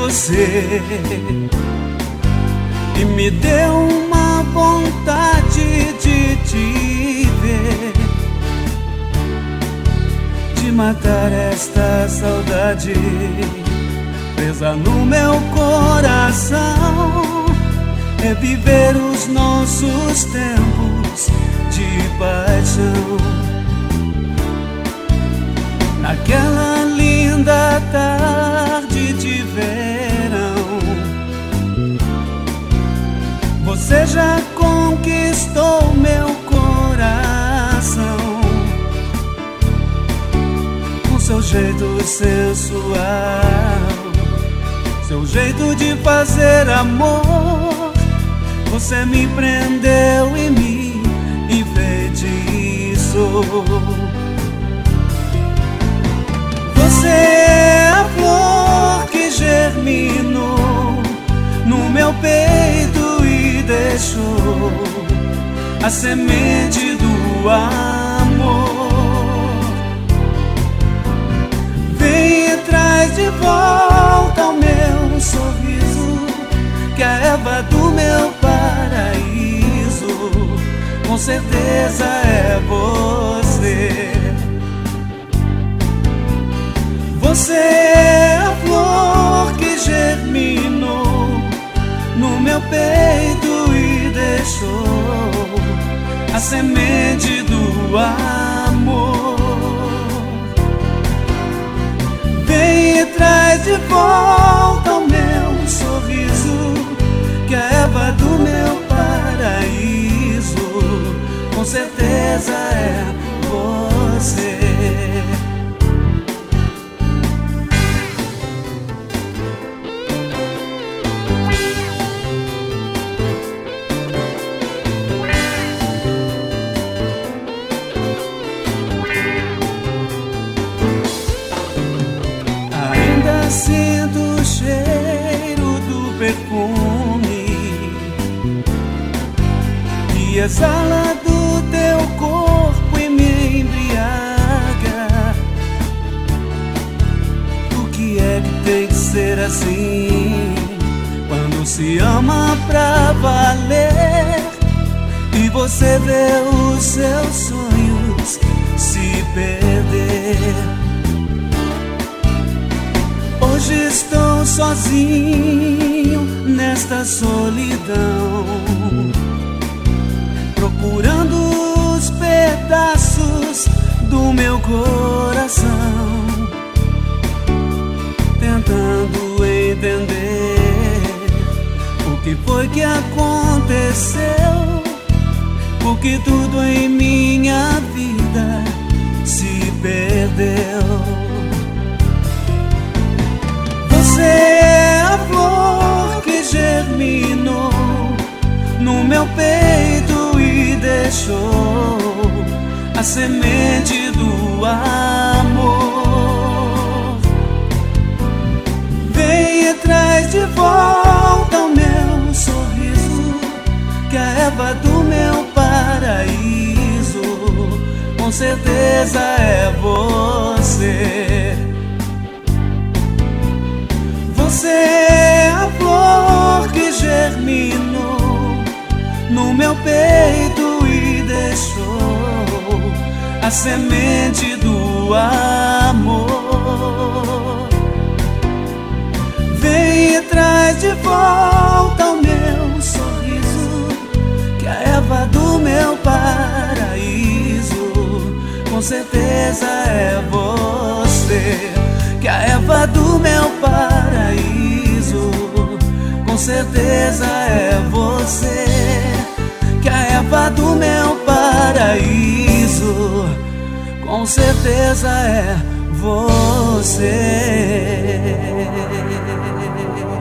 você e me deu uma vontade de te ver, de matar esta saudade presa no meu coração, reviver os nossos tempos de paixão. Naquela linda tarde de verão, você já conquistou meu coração, com seu jeito sensual, seu jeito de fazer amor. Você me prendeu e me enfeitiçou. Você é a flor que germinou no meu peito e deixou a semente do amor. Vem e traz de volta o meu sorriso, que é a erva do meu paraíso, com certeza é você. Você é a flor que germinou no meu peito e deixou a semente do amor. Vem e traz de volta o meu sorriso, que é a erva do meu paraíso, com certeza é você. Sinto o cheiro do perfume que exala do teu corpo e me embriaga. O que é que tem que ser assim quando se ama pra valer e você vê os seus sonhos se perder? Hoje estou sozinho nesta solidão, procurando os pedaços do meu coração, tentando entender o que foi que aconteceu, porque tudo em minha vida se perdeu. Você é a flor que germinou no meu peito e deixou a semente do amor. Vem e traz de volta o meu sorriso, que é a erva do meu paraíso, com certeza é você. Você é a flor que germinou no meu peito e deixou a semente do amor. Vem e traz de volta o meu sorriso, que é a erva do meu paraíso, com certeza é você. Que a erva do meu paraíso, com certeza é você. Que a erva do meu paraíso, com certeza é você.